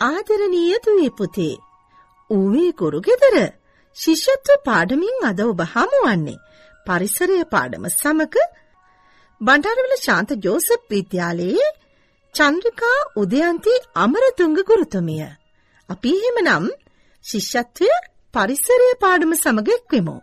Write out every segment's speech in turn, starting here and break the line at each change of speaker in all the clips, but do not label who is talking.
ආදරණීය දුවේ පුතේ, ඌවේ ගුරු ගෙදර ශිෂ්‍යත්ව පාඩමින් අද ඔබ හමුවන්නේ පරිසරය පාඩම සමග බණ්ඩාරවිල ශාන්ත ජෝසප් විද්‍යාලයේ චන්ද්‍රිකා උදයන්ති අමරතුංග ගුරුතුමිය. අපි එහෙමනම් ශිෂ්‍යත්වය පරිසරය පාඩම සමග එක්වෙමු.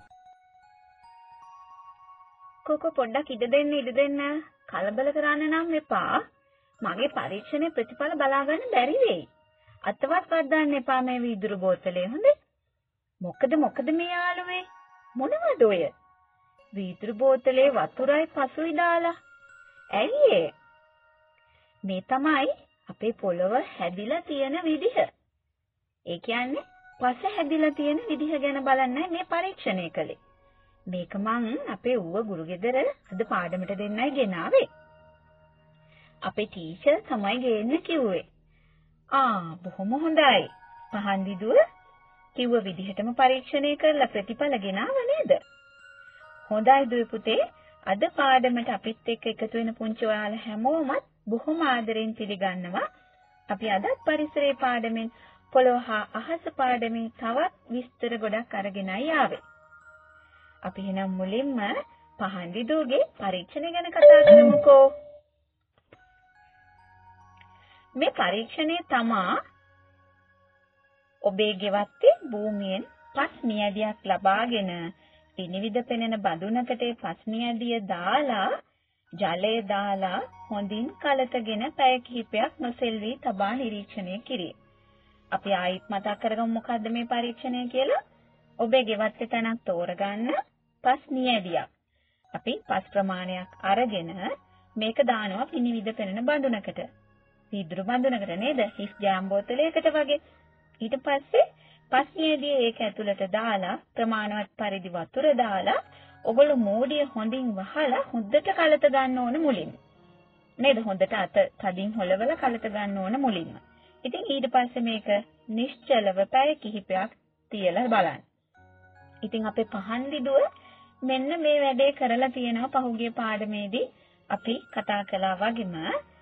කොකෝ පොඩ්ඩක් ඉඩ දෙන්න කලබල කරන්න නම් එපා. මගේ පරීක්ෂණයේ ප්‍රතිඵල බලා ගන්න බැරි වෙයි. අතවත් වද්දාන්න එපා මේ වීදුරු බෝතලේ හොඳේ. මොකද මේ යාළුවේ මොනවද ඔය? වීදුරු බෝතලේ වතුරයි පසුයි දාලා. ඇයි ඒ? මේ තමයි අපේ පොළව හැදිලා තියෙන විදිහ. ඒ කියන්නේ පස හැදිලා තියෙන විදිහ ගැන බලන්නයි මේ පරීක්ෂණය කළේ. මේක මං අපේ ඌව ගුරු ගෙදර අද පාඩමට දෙන්නයි ගෙනාවේ. අපේ ටීචර් තමයි ගේන්න කිව්වේ. බොහොම හොඳයි. පහන්දිදුව කිව්ව විදිහටම පරීක්ෂණය කරලා ප්‍රතිඵල ගෙනාව නේද? හොඳයි දුවේ පුතේ. අද පාඩමට අපිත් එක්ක එකතු වෙන පුංචි ඔයාලා හැමෝමත් බොහොම ආදරෙන් පිළිගන්නවා. අපි අද පරිසරයේ පාඩමෙන් පොළොව හා අහස පාඩමේ තවත් විස්තර ගොඩක් අරගෙනයි ආවේ. අපි එහෙනම් මුලින්ම පහන්දිදුවගේ පරීක්ෂණය ගැන කතා කරමුකෝ. මේ පරීක්ෂණය තමා ඔබේ ගෙවත්තේ භූමියෙන් පස් නියැදියක් ලබාගෙන විනිවිද පෙනෙන බඳුනකට පස් නියැදිය දාලා ජලය දාලා හොඳින් කලතගෙන පැය කිහිපයක් නොසෙල්වී තබා නිරීක්ෂණය කිරීම. අපි ආයිත් මතක් කරගමු මොකද්ද මේ පරීක්ෂණය කියලා. ඔබේ ගෙවත්තේ තැනක් තෝරගන්න පස් නියැදියක්. අපි පස් ප්‍රමාණයක් අරගෙන මේක දානවා විනිවිද පෙනෙන බඳුනකට. වීදුරු බඳුනකට නේද? හිස් ජෑම් බෝතලයකට වගේ. ඊට පස්සේ පස් නියැදිය ඒක ඇතුළට දාලා ප්‍රමාණවත් පරිදි වතුර දාලා ඔගොල්ලෝ මෝඩිය හොඳින් වහලා හොඳට කලත ගන්න ඕන මුලින්ම. නේද? හොඳට අත තදින් හොලවලා කලත ගන්න ඕන මුලින්ම. ඉතින් ඊට පස්සේ මේක නිශ්චලව පැය කිහිපයක් තියලා බලන්න. ඉතින් අපේ පහන්දිදුව මෙන්න මේ වැඩේ කරලා තියෙනවා පහුගිය පාඩමේදී අපි කතා කළා වගේම.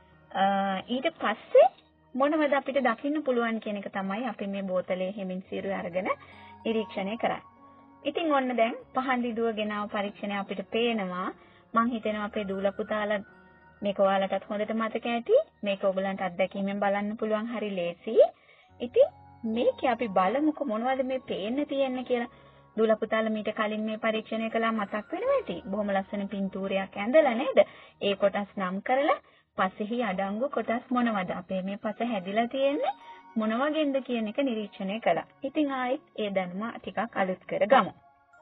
ඊට පස්සේ මොනවද අපිට දකින්න පුළුවන් කියන එක තමයි අපි මේ බෝතලේ හිමින් සිරුර අරගෙන නිරීක්ෂණය කරන්නේ. ඉතින් ඔන්න දැන් පහන්දිදුව ගෙනාව පරීක්ෂණය අපිට පේනවා. මං හිතනවා අපේ දූලා පුතාලා මේක ඔයාලටත් හොඳට මතක ඇති. මේක ඔයගලන්ට අත්දැකීමෙන් බලන්න පුළුවන් හරි ලේසි. ඉතින් මේක අපි බලමුකෝ මොනවද මේ පේන්න තියෙන්නේ කියලා. දූලා පුතාලා මීට කලින් මේ පරීක්ෂණය කළා මතක් වෙනවා ඇති. බොහොම ලස්සන පින්තූරයක් ඇඳලා නේද? ඒ කොටස් නම් කරලා පසෙහි අඩංගු කොටස් මොනවද? අපේ මේ පස හැදිලා තියෙන්නේ මොන වගේන්ද කියන එක නිරීක්ෂණය කළා. ඉතින් ආයෙත් ඒ දැනුම ටිකක් අලුත් කරගමු.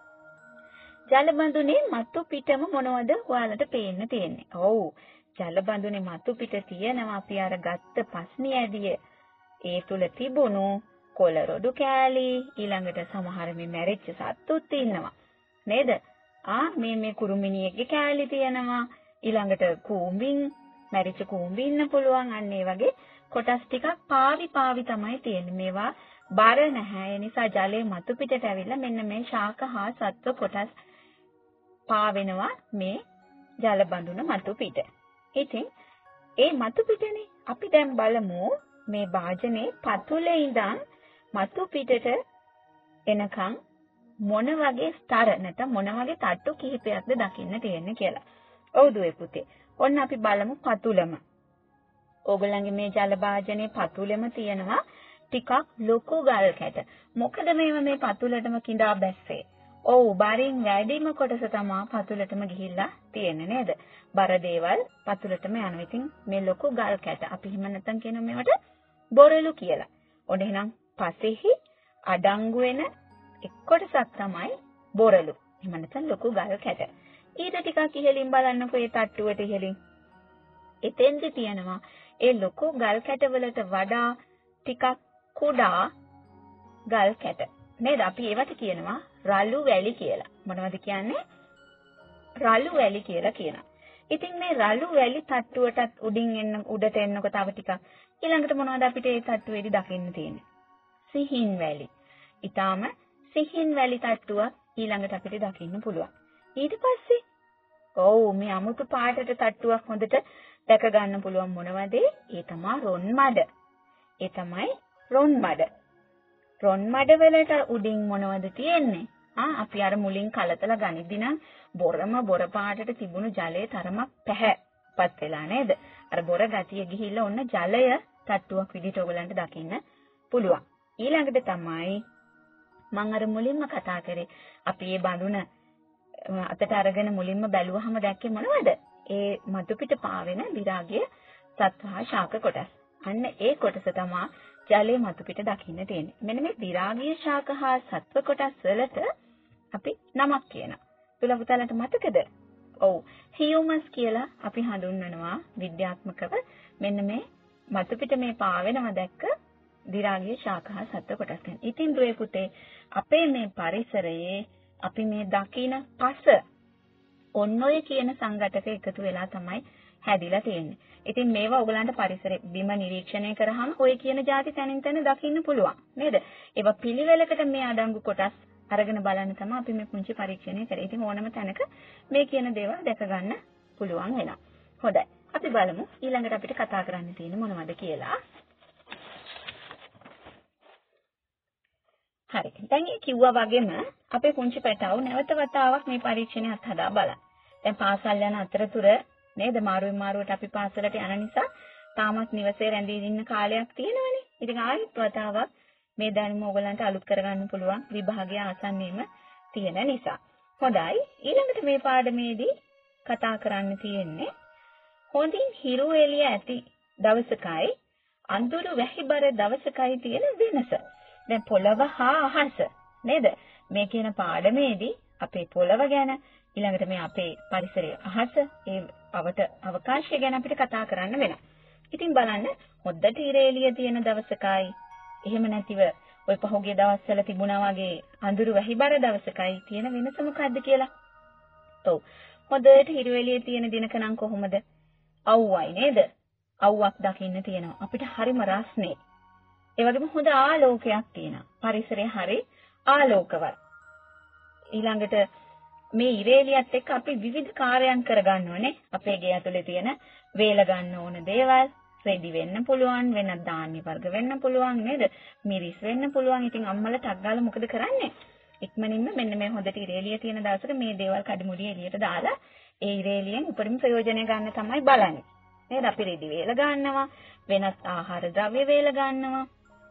ජල බඳුනේ මතු පිටම මොනවද ඔයාලට පේන්න තියෙන්නේ? ඔව්. ජල බඳුනේ මතු පිට තියෙනවා අපි අර ගත්ත පස්නි ඇදිය. ඒ තුල තිබුණු කොළ රොඩු කෑලි ඊළඟට සමහර මේ මැරිච්ච සත්තුත් ඉන්නවා. නේද? මේ කුරුමිනියගේ කෑලි තියෙනවා. ඊළඟට කූඹින් මැරිච්ච කූඹි ඉන්න පුළුවන්. අන්න ඒ වගේ කොටස් ටිකක් පාවි තමයි තියෙන්නේ. මේවා බර නැහැ. ඒ නිසා ජලයේ මතු පිටට ඇවිල්ලා මෙන්න මේ ශාක හා සත්ව කොටස් පාවෙනවා මේ ජල බඳුන මතු පිට. ඉතින් ඒ මතු පිටනේ අපි දැන් බලමු මේ භාජනේ පතුලේ ඉඳන් මතු පිටට එනකන් මොන වගේ ස්තර නැත්නම් මොන වගේ තට්ටු කිහිපයක්ද දකින්න තියෙන්නේ කියලා. ඔව් දුවේ පුතේ. ඔන්න අපි බලමු පතුලම. ඕගොල්ලන්ගේ මේ ජල භාජනයේ පතුලෙම තියෙනවා ටිකක් ලොකු ගල් කැට. මොකද මේ පතුලටම කිඳා බැස්සේ? ඔව් බරින් වැඩිම කොටස තමයි පතුලටම ගිහිල්ලා තියෙන්නේ නේද? බර දේවල් පතුලටම යනවා. ඉතින් මේ ලොකු ගල් කැට අපි හිම නැත්තම් කියනවා මේවට බොරළු කියලා. ඔන්න එහෙනම් පසෙහි අඩංගු වෙන එක් කොටසක් තමයි බොරළු. හිම නැත්තම් ලොකු ගල් කැට. ඊට ටිකක් ඉහළින් බලන්නකෝ ඒ තට්ටුවට ඉහළින්. එතෙන්දි තියෙනවා ඒ ලොකු ගල් කැටවලට වඩා ටිකක් කුඩා ගල් කැට. නේද? අපි ඒවට කියනවා රළු වැලි කියලා. මොනවද කියන්නේ? රළු වැලි කියලා කියනවා. ඉතින් මේ රළු වැලි තට්ටුවටත් උඩට එන්නකො තව ටිකක්. ඊළඟට මොනවද අපිට ඒ තට්ටුවේදී දකින්න තියෙන්නේ? සිහින් වැලි. ඊටාම සිහින් වැලි තට්ටුවක් ඊළඟට අපිට දකින්න පුළුවන්. ඊට පස්සේ මේ අමුතු පාටට තට්ටුවක් හොඳට දැක ගන්න පුළුවන් මොනවද? ඒ තමයි රොන් මඩ. ඒ තමයි රොන් මඩ. රොන් මඩ වලට උඩින් මොනවද තියෙන්නේ? අපි අර මුලින් කලතලා ගනිද්දී නම් බොර පාටට තිබුණු ජලයේ තරමක් පැහැපත් වෙලා නේද? අර බොර ගතිය ගිහිල්ලා ඔන්න ජලය තට්ටුවක් විදිහට ඔයගලන්ට දකින්න පුළුවන්. ඊළඟට තමයි මම අර මුලින්ම කතා කරේ අපි මේ බඳුන අතට අරගෙන මුලින්ම බැලුවහම දැක්කේ මොනවද? ඒ මතු පිට පාවෙන විරාගයේ සත්වහා ශාක කොටස්. අන්න ඒ කොටස තමයි ජලයේ මතු පිට දකින්න තියෙන්නේ. මෙන්න මේ විරාගීය ශාක හා සත්ව කොටස් වලට අපි නමක් කියනවා. තුල පුතාලට මතකද? ඔව්. හියුමස් කියලා අපි හඳුන්වනවා විද්‍යාත්මකව මෙන්න මේ මතු පිට මේ පාවෙනවා දැක්ක විරාගීය ශාක හා සත්ව කොටස් ගැන. ඉතින් දුවේ පුතේ අපේ මේ පරිසරයේ අපි මේ දකින පස ඔන්න ඔය කියන සංඝටක එකතු වෙලා තමයි හැදිලා තියෙන්නේ. ඉතින් මේවා ඔයගලන්ට පරිසරයේ බිම නිරීක්ෂණය කරාම ඔය කියන જાති තැනින් තැන දකින්න පුළුවන් නේද? ඒවා පිළිවෙලකට මේ අඩංගු කොටස් අරගෙන බලන්න තමයි අපි මේ පුංචි පරීක්ෂණය කරේ. ඉතින් ඕනම තැනක මේ කියන දේවල් දැක ගන්න පුළුවන් වෙනවා. හොඳයි. අපි බලමු ඊළඟට අපිට කතා කරන්න තියෙන්නේ මොනවද කියලා. හරි. දැන් මේ කිව්වා වගේම අපේ පුංචි පැටව නැවත වතාවක් මේ පරීක්ෂණය අත්හදා බලන්න. දැන් පාසල් යන අතරතුර නේද මාරුවෙන් මාරුවට අපි පාසලට යන නිසා තාමත් නිවසේ රැඳී ඉන්න කාලයක් තියෙනවනේ. ඉතින් ආයෙත් වතාවක් මේ දැනුම ඔයගලන්ට අලුත් කරගන්න පුළුවන් විභාගයේ ආසන්නයේම තියෙන නිසා. හොඳයි. ඊළඟට මේ පාඩමේදී කතා කරන්න තියෙන්නේ හොඳින් හිරු එළිය ඇති දවසකයි අඳුරු වැහිබර දවසකයි තියෙන වෙනස. දැන් පොළව හා අහස නේද? මේ කියන පාඩමේදී අපේ පොළව ගැන ඊළඟට මේ අපේ පරිසරයේ අහස ඒ අවකාශය ගැන අපිට කතා කරන්න වෙනවා. ඉතින් බලන්න හොද්දට ඉර එළිය තියෙන දවසකයි එහෙම නැතිව ඔය පහුගිය දවස්වල තිබුණා වගේ අඳුරු වැහිබර දවසකයි තියෙන වෙනස මොකද්ද කියලා. ඔව්. හොද්දට හිරු එළිය තියෙන දිනක නම් කොහොමද? අවුවයි නේද? අවුවක් දකින්න තියෙනවා. අපිට හරිම රස්නේ. ඒ වගේම හොඳ ආලෝකයක් තියෙනවා. පරිසරය හරි ආලෝකවත්. ඊළඟට මේ ඉරේලියත් එක්ක අපි විවිධ කාර්යයන් කරගන්න ඕනේ. අපේ ගේ ඇතුලේ තියෙන වේල ගන්න ඕන දේවල්, රෙදි වෙන්න පුළුවන්, වෙනත් ධාන්‍ය වර්ග වෙන්න පුළුවන් නේද? මිරිස් වෙන්න පුළුවන්. ඉතින් අම්මලා ටක් ගාලා මොකද කරන්නේ? ඉක්මනින්ම මෙන්න මේ හොඳට ඉරේලිය තියෙන දවසක මේ දේවල් කඩමුඩිය එළියට දාලා ඒ ඉරේලියෙන් උපරිම ප්‍රයෝජනය ගන්න තමයි බලන්නේ. නේද? අපි රෙදි වේල ගන්නවා, වෙනත් ආහාර ද්‍රව්‍ය වේල ගන්නවා.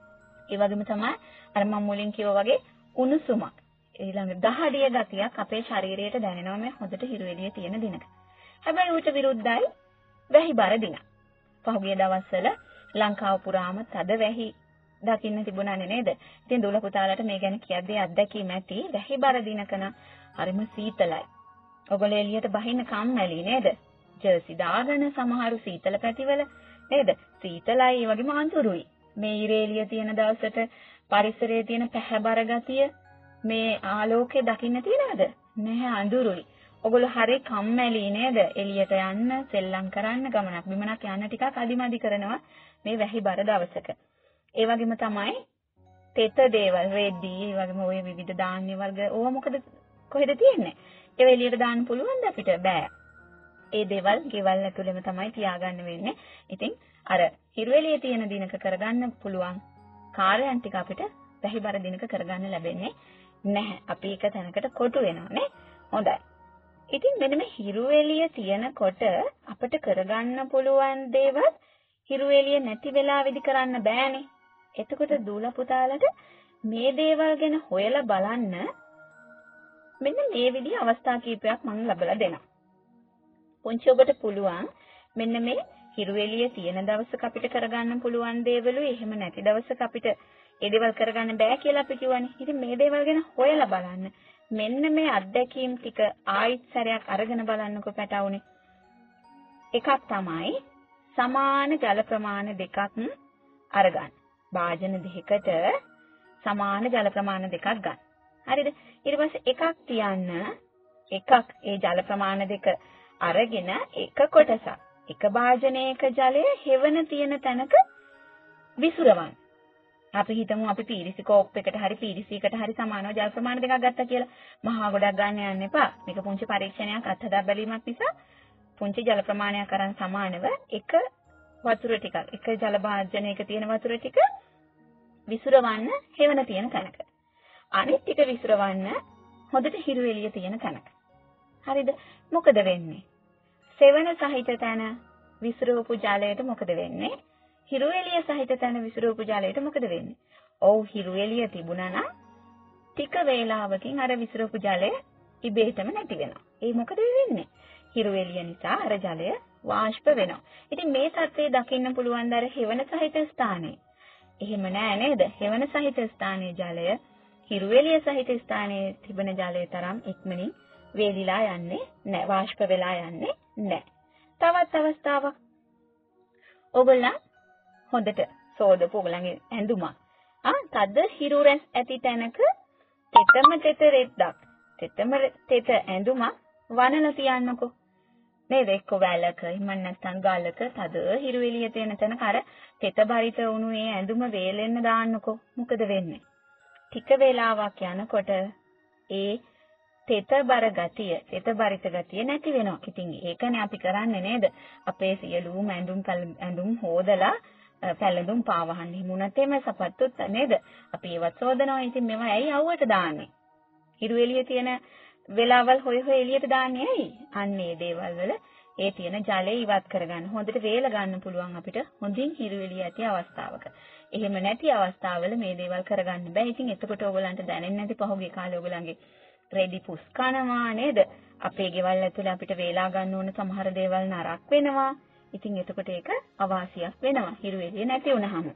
ඒ වගේම තමයි අර මම මුලින් කිව්වා වගේ උණුසුමක් ඊළඟ දහඩිය ගතියක් අපේ ශරීරයට දැනෙනවා මේ හොඳට හිරු එළිය තියෙන දිනක. හැබැයි ඌට විරුද්ධයි වැහිබර දින. පහුගිය දවස්වල ලංකාව පුරාම තද වැහි දකින්න තිබුණානේ නේද? ඉතින් දුල පුතාලට මේ ගැන කියද්දී අත්දැකීම් ඇති වැහිබර දිනකන හරිම සීතලයි. ඔයගොල්ලෝ එළියට බහින්න කම්මැලි නේද? ජර්සි දාගෙන සමහරු සීතල පැතිවල නේද? සීතලයි ඒ වගේම අඳුරුයි. මේ ඉරේලිය තියෙන දවසට පරිසරයේ තියෙන පැහැබර ගතිය මේ ආලෝකය දකින්න තියනවද? නැහැ අඳුරුයි. ඔයගොල්ලෝ හරි කම්මැලි නේද? එළියට යන්න, සෙල්ලම් කරන්න, ගමනක් බිමනක් යන්න ටිකක් අදිමදි කරනවා මේ වැහිබර දවසක. ඒ වගේම තමයි තෙත දේවල්, රෙදි, ඒ වගේම ওই විවිධ ධාන්‍ය වර්ග ඕවා මොකද කොහෙද තියෙන්නේ? ඒව එළියට දාන්න පුළුවන්ද අපිට? බෑ. ඒ දේවල් ගෙවල් ඇතුළෙම තමයි තියාගන්න වෙන්නේ. ඉතින් අර හිරු එළියේ තියෙන දිනක කරගන්න පුළුවන් කාර්යයන් ටික අපිට වැහිබර දිනක කරගන්න ලැබෙන්නේ නැහැ. අපි එක තැනකට කොටු වෙනවා නේ. හොඳයි. ඉතින් මෙන්න මේ හිරු එළිය තියෙනකොට අපිට කරගන්න පුළුවන් දේවල් හිරු එළිය නැති වෙලාවෙදි කරන්න බෑනේ. එතකොට දූල පුතාලට මේ දේවල් ගැන හොයලා බලන්න මෙන්න මේ විදිහ අවස්ථා කීපයක් මම ලබලා දෙනවා. පුංචි ඔබට පුළුවන් මෙන්න මේ හිරු එළිය තියෙන දවසක අපිට කරගන්න පුළුවන් දේවලුයි එහෙම නැති දවසක අපිට ඒ දේවල් කරගන්න බෑ කියලා අපි කියවනේ. ඉතින් මේ දේවල් ගැන හොයලා බලන්න. මෙන්න මේ අත්දැකීම් ටික ආයිත් සැරයක් අරගෙන බලන්නකො පැටවුනේ. එකක් තමයි සමාන ජල ප්‍රමාණ දෙකක් අරගන්න. භාජන දෙකකට සමාන ජල ප්‍රමාණ දෙකක් ගන්න. හරිද? ඊට පස්සේ එකක් තියන්න එකක් ඒ ජල ප්‍රමාණ දෙක අරගෙන එක කොටසක් එක භාජනයක ජලය හෙවන තියෙන තැනක විසුරවන්න. අපි හිතමු අපි පීරිසි කෝප් එකට හරි පීරිසියකට හරි සමානව ජල ප්‍රමාණ දෙකක් ගත්තා කියලා. මහා ගොඩක් ගන්න යන්න එපා. මේක පුංචි පරීක්ෂණයක් අත්හදා බැලීමක් නිසා පුංචි ජල ප්‍රමාණයක් අරන් සමානව එක වතුර ටිකක් එක ජල භාජනයක තියෙන වතුර ටික විසිරවන්න හෙවණ තියෙන තැනක. අනිත් ටික විසිරවන්න හොඳට හිරු එළිය තියෙන තැනක. හරිද? මොකද වෙන්නේ? සෙවණ සහිත තැන විසිරවපු ජලයට මොකද වෙන්නේ? හිරු එළිය සහිත තැන විසිරවපු ජලයට මොකද වෙන්නේ? ඔව් හිරු එළිය තිබුණා නම් ටික වේලාවකින් අර විසිරවපු ජලය ඉබේටම නැති වෙනවා. ඒ මොකද වෙන්නේ? හිරු එළිය නිසා අර ජලය වාෂ්ප වෙනවා. ඉතින් මේ தත්ත්වය දකින්න පුළුවන් ද අර හෙවණ සහිත ස්ථානයේ. එහෙම නෑ නේද? හෙවණ සහිත ස්ථානයේ ජලය හිරු එළිය සහිත ස්ථානයේ තිබෙන ජලය තරම් ඉක්මනින් වේලිලා යන්නේ නෑ. වාෂ්ප වෙලා යන්නේ නෑ. තවත් අවස්ථාවක්. ඔයගොල්ලන් හොඳට සෝදපු ඔයගලගේ ඇඳුමක්. තද හිරු රැස් ඇති තැනක තෙත රෙද්දක්. තෙත ඇඳුමක් වනලා තියන්නකෝ. නේද? එක්ක වැලක, එහෙම නැත්නම් ගලක තද හිරු එළිය තියෙන තැනක අර තෙත බරිත වුණු ඒ ඇඳුම වේලෙන්න දාන්නකෝ. මොකද වෙන්නේ? ටික වේලාවක් යනකොට ඒ තෙත බරිත ගතිය නැති වෙනවා. ඉතින් ඒකනේ අපි කරන්නේ නේද? අපේ සියලුම ඇඳුම් හොදලා පැළඳුම් පාවහන්නේ. මුණත් එමෙ සපත්තුත් නේද? අපි ඒවත් සෝදනවා. ඉතින් මේවා ඇයි අවුවට දාන්නේ? හිරු එළිය තියෙන වෙලාවල් හොය එළියට දාන්නේ ඇයි? අන්නේ දේවල් වල ඒ තියෙන ජලය ඉවත් කරගන්න. හොඳට වේල ගන්න පුළුවන් අපිට හොඳින් හිරු එළිය ඇති අවස්ථාවක. එහෙම නැති අවස්ථාවල මේ දේවල් කරගන්න බෑ. ඉතින් එතකොට ඕගලන්ට දැනෙන්නේ නැති පහුගිය කාලේ ඕගලන්ගේ රෙදි පුස් කනවා නේද? අපේ ගෙවල් ඇතුලේ අපිට වේලා ගන්න ඕන සමහර දේවල් නරක් වෙනවා. ඉතින් එතකොට ඒක අවාසියක් වෙනවා. හිරු එළිය නැති වුනහම.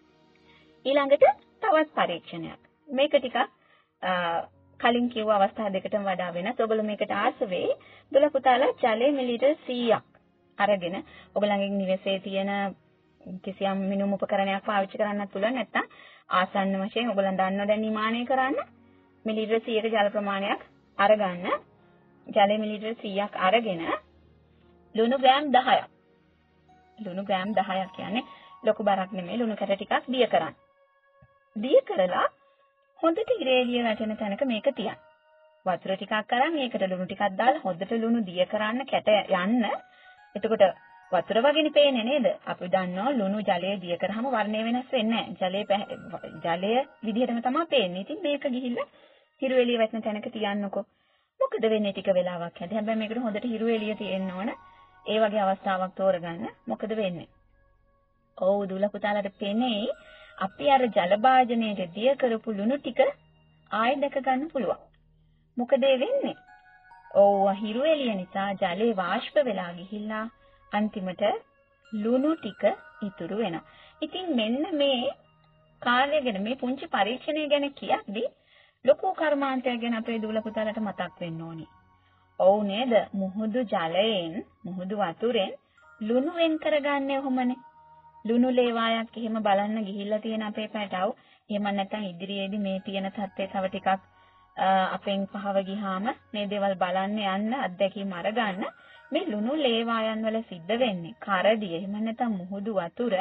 ඊළඟට තවත් පරීක්ෂණයක්. මේක ටිකක් කලින් කිව්ව අවස්ථා දෙකටම වඩා වෙනස්. ඔයගොල්ලෝ මේකට ආස වෙයි. දුල පුතාලා ජලය මිලිලීටර් 100ක් අරගෙන ඔයගලගේ නිවසේ තියෙන කිසියම් මිනුම් උපකරණයක් පාවිච්චි කරන්නත් පුළුවන්. නැත්නම් ආසන්න වශයෙන් ඔයගොල්ලන් දන්නව දැන් නිමානය කරන්න මිලිලීටර් 100ක ජල ප්‍රමාණයක් අරගන්න. ජලය මිලිලීටර් 100ක් අරගෙන ලුණු ග්‍රෑම් 10ක්. ලුණු ග්‍රෑම් 10ක් කියන්නේ ලොකු බරක් නෙමෙයි. ලුණු කැට ටිකක් දිය කරන්න. දිය කරලා හොඳට ඉරේලිය වැටෙන තැනක මේක තියන්න. වතුර ටිකක් අරන් ඒකට ලුණු ටිකක් දාලා හොඳට ලුණු දිය කරන්න කැට යන්න. එතකොට වතුර වගේනේ පේන්නේ නේද? අපි දන්නවා ලුණු ජලය දිය කරාම වර්ණය වෙනස් වෙන්නේ නැහැ. ජලය විදිහටම තමයි පේන්නේ. ඉතින් මේක ගිහිල්ලා හිරු එළිය වැටෙන තැනක තියන්නකෝ. මොකද වෙන්නේ ටික වෙලාවක් යද්දී. හැබැයි මේකට හොඳට හිරු එළිය තියෙන්න ඕන. ඒ වගේ අවස්ථාවක් තෝරගන්න. මොකද වෙන්නේ? ඔව් දුල පුතාලට පේන්නේ අපි අර ජල භාජනයේ දිය කරපු ලුණු ටික ආයෙ දැක ගන්න පුළුවන්. මොකද වෙන්නේ? ඔව් හිරු එළිය නිසා ජලේ වාෂ්ප වෙලා ගිහිල්ලා අන්තිමට ලුණු ටික ඉතුරු වෙනවා. ඉතින් මෙන්න මේ කාර්යය ගැන මේ පුංචි පරීක්ෂණය ගැන කියද්දි ලොකු කර්මාන්තයක් ගැන අපේ දුල පුතාලට මතක් වෙන්න ඕනි. ඔව් නේද? මුහුදු ජලයෙන්, මුහුදු වතුරෙන් ලුණු වෙන් කරගන්නේ ඔහොමනේ. ලුණු ලේවායක් එහෙම බලන්න ගිහිල්ලා තියෙන අපේ පැටව. එහෙම නැත්නම් ඉදිරියේදී මේ තියෙන තත්ත්වය තව ටිකක් අපෙන් පහව ගියාම මේ දේවල් බලන්න යන්න අත්දැකීම් අරගන්න. මේ ලුණු ලේවායන් වල සිද්ධ වෙන්නේ කරඩිය එහෙම නැත්නම් මුහුදු වතුර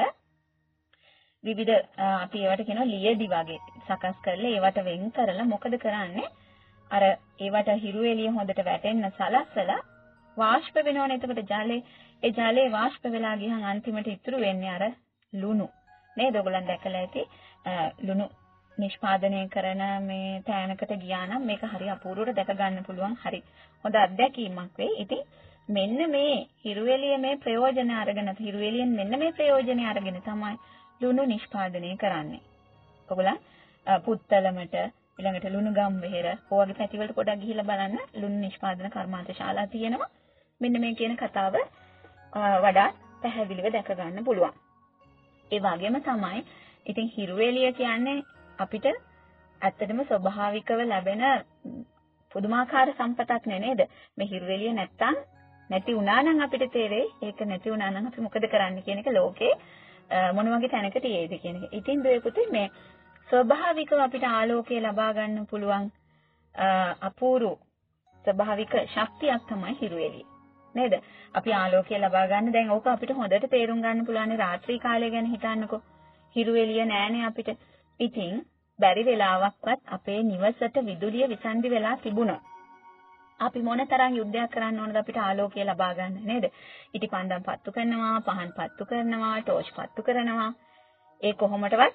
විවිධ අපි ඒවට කියනවා ලියදි වගේ සකස් කරලා ඒවට වෙන් කරලා මොකද කරන්නේ? අර ඒවට හිරු එළිය හොඳට වැටෙන්න සලස්සලා වාෂ්ප වෙනවනේ. එතකොට ඒ ජලයේ වාෂ්ප වෙලා ගියහන් අන්තිමට ඉතුරු වෙන්නේ අර ලුණු. නේද? ඔයගොල්ලන් දැකලා ඇති ලුණු නිෂ්පාදනය කරන මේ තැනකට ගියා නම් මේක හරි අපූර්වවට දැක ගන්න පුළුවන්. හරි හොඳ අත්දැකීමක් වෙයි. ඉතින් මෙන්න මේ හිරු එළිය මේ ප්‍රයෝජන අරගෙන හිරු එළියෙන් මෙන්න මේ ප්‍රයෝජනය අරගෙන තමයි ලුණු නිෂ්පාදනය කරන්නේ. ඔයගොල්ලන් පුත්තලමට ඊළඟට ලුණු ගම්වෙහෙර ඔයගේ පැතිවලට පොඩක් ගිහිල්ලා බලන්න ලුණු නිෂ්පාදන කර්මාන්ත ශාලා තියෙනවා. මෙන්න මේ කියන කතාව වඩා පැහැදිලිව දැක ගන්න පුළුවන්. ඒ වගේම තමයි ඉතින් හිරු එළිය කියන්නේ අපිට ඇත්තටම ස්වභාවිකව ලැබෙන පුදුමාකාර සම්පතක් නේද? මේ හිරු එළිය නැති වුණා නම් අපිට තේරෙයි ඒක නැති වුණා නම් අපි මොකද කරන්න කියන එක ලෝකේ මොන වගේ තැනකට යයිද කියන එක. ඉතින් දුවේ පුතේ මේ ස්වභාවිකව අපිට ආලෝකය ලබා ගන්න පුළුවන් අපූර්ව ස්වභාවික ශක්තියක් තමයි හිරු එළිය. නේද? අපි ආලෝකය ලබා ගන්න දැන් ඕක අපිට හොඳට තේරුම් ගන්න පුළුවන් රාත්‍රී කාලය ගැන හිතන්නකෝ. හිරු එළිය නෑනේ අපිට. ඉතින් බැරි වෙලාවක්වත් අපේ නිවසට විදුලිය විසන්ධි වෙලා තිබුණා. අපි මොන තරම් යුද්ධයක් කරන්න ඕනද අපිට ආලෝකය ලබා ගන්න නේද? ඉටිපන්දම් පත්තු කරනවා, පහන් පත්තු කරනවා, ටෝච් පත්තු කරනවා. ඒ කොහොමඩවත්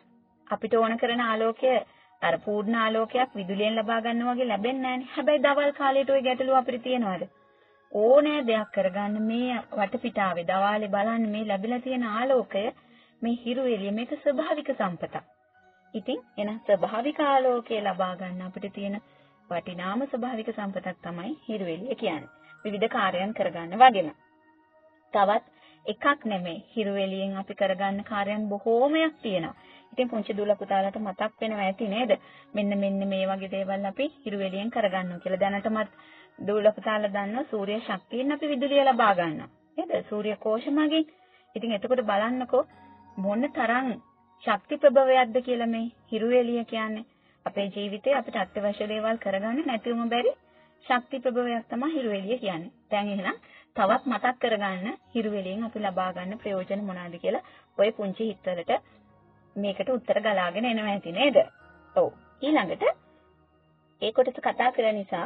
අපිට ඕන කරන ආලෝකය අර පූර්ණ ආලෝකයක් විදුලියෙන් ලබා ගන්නවා වගේ ලැබෙන්නේ නැහැනේ. හැබැයි දවල් කාලේට ওই ගැටලුව අපිට තියෙනවද? ඕනෑ දෙයක් කරගන්න මේ වටපිටාවේ දවාලේ බලන්න මේ ලැබිලා තියෙන ආලෝකය මේ හිරු එළිය මේක ස්වභාවික සම්පතක්. ඉතින් එන ස්වභාවික ආලෝකය ලබා ගන්න අපිට තියෙන වටිනාම ස්වභාවික සම්පතක් තමයි හිරු එළිය කියන්නේ. විවිධ කාර්යයන් කරගන්න වගේම. තවත් එකක් නෙමෙයි හිරු එළියෙන් අපි කරගන්න කාර්යයන් බොහෝමයක් තියෙනවා. ඉතින් පුංචි දුල පුතාලට මතක් වෙනවා ඇති නේද? මෙන්න මේ වගේ දේවල් අපි හිරු එළියෙන් කරගන්නවා කියලා. දැනටමත් දුල පුතාලා දන්නවා සූර්ය ශක්තියෙන් අපි විදුලිය ලබා ගන්නවා. නේද? සූර්ය කෝෂ මගින්. ඉතින් එතකොට බලන්නකෝ මොන තරම් ශක්ති ප්‍රභවයක්ද කියලා මේ හිරු එළිය කියන්නේ. අපේ ජීවිතේ අපිට අත්‍යවශ්‍ය දේවල් කරගන්න නැතිවම බැරි ශක්ති ප්‍රභවයක් තමයි හිරු එළිය කියන්නේ. දැන් එහෙනම් තවත් මතක් කරගන්න හිරු එළියෙන් අපි ලබා ගන්න ප්‍රයෝජන මොනවාද කියලා ඔය පුංචි හිතවලට මේකට උත්තර ගලාගෙන එනවා ඇති නේද? ඔව්. ඊළඟට ඒ කොටස කතා කරන නිසා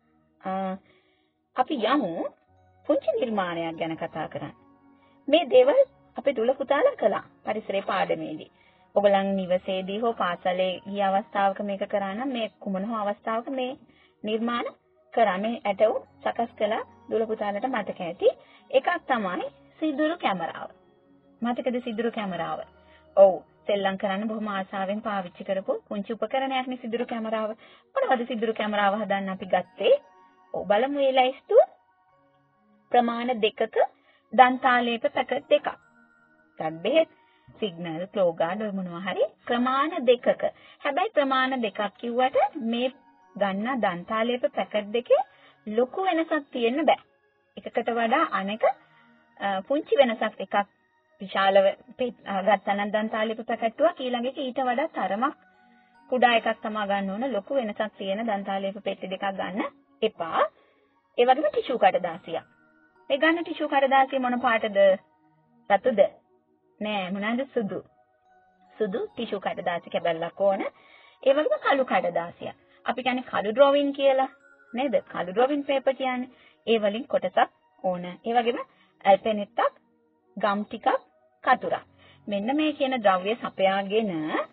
අපි යමු පුංචි නිර්මාණයක් ගැන කතා කරන්න. මේ දේවල් අපේ දුල පුතාලා කළා පරිසරයේ පාඩමේදී. ඔයගලන් නිවසේදී හෝ පාසලේ ගිය අවස්ථාවක මේක කරා නම් මේ කුමන හෝ අවස්ථාවක මේ නිර්මාණ කරා මේ ඇටවුම් සකස් කළා දුල පුතාලට මතක ඇති. එකක් තමයි සිදුරු කැමරාව. මතකද සිදුරු කැමරාව? ඔව්. සෙල්ලම් කරන්න බොහොම ආසාවෙන් පාවිච්චි කරපු පුංචි උපකරණයක් නේ සිදුරු කැමරාව. මොනවද සිදුරු කැමරාව හදන්න අපි ගත්තේ? ඔව් බලමු ඒ ලයිස්තුව. ප්‍රමාණ දෙකක දන්තාලේප පැකට් දෙකක්. ගත් බෙහෙත් සිග්නල් ක්ලෝගාඩ් මොනවා හරි ප්‍රමාණ දෙකක. හැබැයි ප්‍රමාණ දෙකක් කිව්වට මේ ගන්න දන්තාලේප පැකට් දෙකේ ලොකු වෙනසක් තියෙන්න බෑ. එකකට වඩා අනෙක පුංචි වෙනසක් එකක් විශාලව ගත්තනම් දන්තාලේප පැකට්ටුවක් ඊළඟ එක ඊට වඩා තරමක් කුඩා එකක් තමයි ගන්න ඕන. ලොකු වෙනසක් තියෙන දන්තාලේප පෙට්ටි දෙකක් ගන්න එපා. ඒ වගේම ටිෂු කඩදාසියක්. මේ ගන්න ටිෂු කඩදාසිය මොන පාටද? රතුද? නෑ මොනවාද? සුදු. සුදු ටිෂු කඩදාසි කැබල්ලක් ඕන. ඒ වගේම කළු කඩදාසියක්. අපි කියන්නේ කළු ඩ්‍රොවින් කියලා නේද? කළු ඩ්‍රොවින් පේපර් කියන්නේ. ඒ වලින් කොටසක් ඕන. ඒ වගේම ඇල්පෙන් එකක්, ගම් ටිකක්, කතුරක්. මෙන්න මේ කියන ද්‍රව්‍ය සපයාගෙන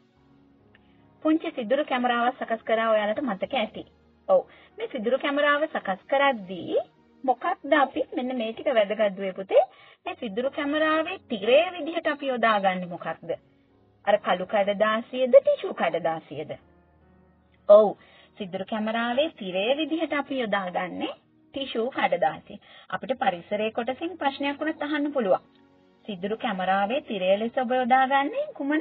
පුංචි සිදුරු කැමරාවක් සකස් කරා ඔයාලට මතක ඇති. ඔව්. මේ සිදුරු කැමරාව සකස් කරද්දී මොකක්ද අපි මෙන්න මේ ටික වැදගත් දුවේ පුතේ. මේ සිදුරු කැමරාවේ තිරය විදිහට අපි යොදාගන්නේ මොකක්ද? අර කළු කඩදාසියද ටිෂු කඩදාසියද? ඔව්. සිදුරු කැමරාවේ තිරය විදිහට අපි යොදාගන්නේ ටිෂු කඩදාසිය. අපිට පරිසරයේ කොටසින් ප්‍රශ්නයක් වුණත් අහන්න පුළුවන්. සිදුරු කැමරාවේ තිරය ලෙස ඔබ යොදාගන්නේ කුමන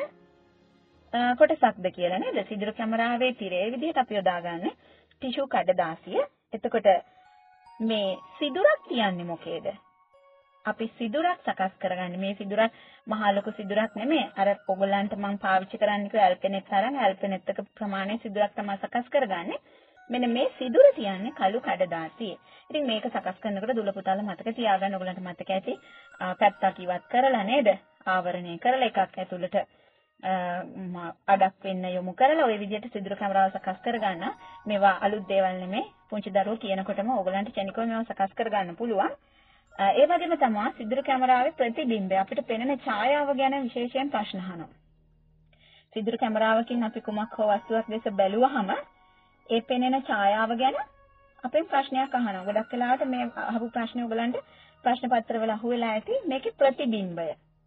කොටසක්ද කියලා නේද? සිදුරු කැමරාවේ තිරය විදිහට අපි යොදාගන්නේ ටිෂු කඩදාසිය. එතකොට මේ සිදුරක් කියන්නේ මොකේද? අපි සිදුරක් සකස් කරගන්නේ. මේ සිදුරක් මහා ලොකු සිදුරක් නෙමෙයි. අර ඔයගොල්ලන්ට මම පාවිච්චි කරන්න කිව්ව ඇල්පෙනෙට් තරම් ඇල්පෙනෙට් එක ප්‍රමාණය සිදුරක් තමයි සකස් කරගන්නේ. මෙන්න මේ සිදුර කියන්නේ කළු කඩදාසිය. ඉතින් මේක සකස් කරනකොට දුල පුතාලා මතක තියාගන්න. ඔයගොල්ලන්ට මතක ඇති පැත්තක් ඉවත් කරලා නේද? ආවරණය කරලා එකක් ඇතුළට අඩක් වෙන්න යොමු කරලා ওই විදිහට සිදුරු කැමරාව සකස් කරගන්න. මේවා අලුත් දේවල් නෙමෙයි. පුංචි දරුවෝ කියනකොටම ඕගලන්ට චනිකව මේවා සකස් කරගන්න පුළුවන්. ඒ වගේම තමයි සිදුරු කැමරාවේ ප්‍රතිබිම්බය අපිට පෙනෙන ඡායාව ගැන විශේෂයෙන් ප්‍රශ්න අහනවා. සිදුරු කැමරාවකින් අපි කුමක් හෝ වස්තුවක් දැස බැලුවහම ඒ පෙනෙන ඡායාව ගැන අපෙන් ප්‍රශ්නයක් අහනවා. ගොඩක් වෙලාවට මේ අහපු ප්‍රශ්නේ ඕගලන්ට ප්‍රශ්න පත්‍රවල අහුවෙලා ඇති. මේකේ ප්‍රතිබිම්බය.